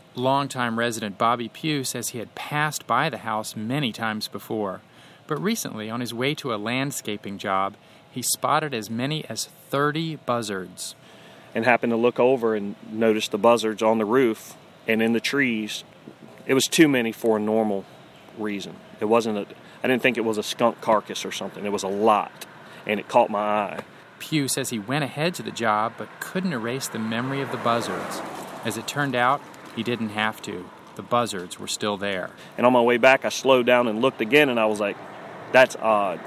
Longtime resident Bobby Pugh says he had passed by the house many times before, but recently, on his way to a landscaping job, he spotted as many as 30 buzzards. And happened to look over and notice the buzzards on the roof and in the trees. It was too many for a normal reason. I didn't think it was a skunk carcass or something. It was a lot, and it caught my eye. Pugh says he went ahead to the job but couldn't erase the memory of the buzzards. As it turned out, he didn't have to. The buzzards were still there. And on my way back, I slowed down and looked again, and I was like, that's odd.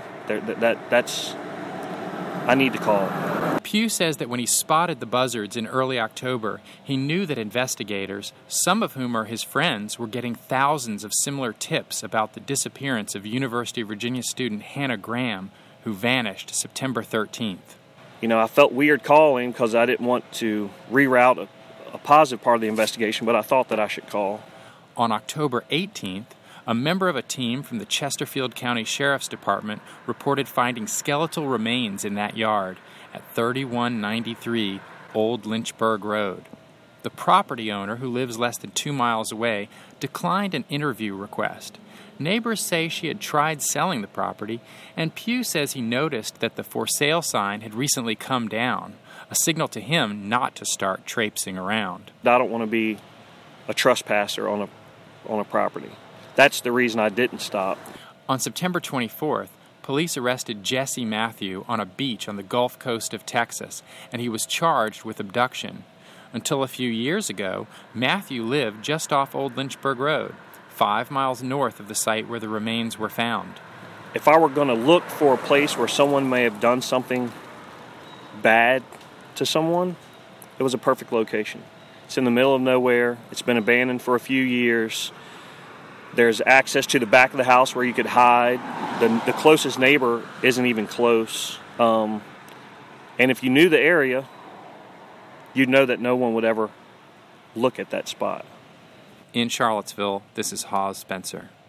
I need to call. Pugh says that when he spotted the buzzards in early October, he knew that investigators, some of whom are his friends, were getting thousands of similar tips about the disappearance of University of Virginia student Hannah Graham, who vanished September 13th. I felt weird calling because I didn't want to reroute a positive part of the investigation, but I thought that I should call. On October 18th, a member of a team from the Chesterfield County Sheriff's Department reported finding skeletal remains in that yard at 3193 Old Lynchburg Road. The property owner, who lives less than 2 miles away, declined an interview request. Neighbors say she had tried selling the property, and Pugh says he noticed that the for sale sign had recently come down, a signal to him not to start traipsing around. I don't want to be a trespasser on a property. That's the reason I didn't stop. On September 24th, police arrested Jesse Matthew on a beach on the Gulf Coast of Texas, and he was charged with abduction. Until a few years ago, Matthew lived just off Old Lynchburg Road, 5 miles north of the site where the remains were found. If I were going to look for a place where someone may have done something bad to someone, it was a perfect location. It's in the middle of nowhere. It's been abandoned for a few years. There's access to the back of the house where you could hide. The closest neighbor isn't even close. And if you knew the area, you'd know that no one would ever look at that spot. In Charlottesville, this is Hawes Spencer.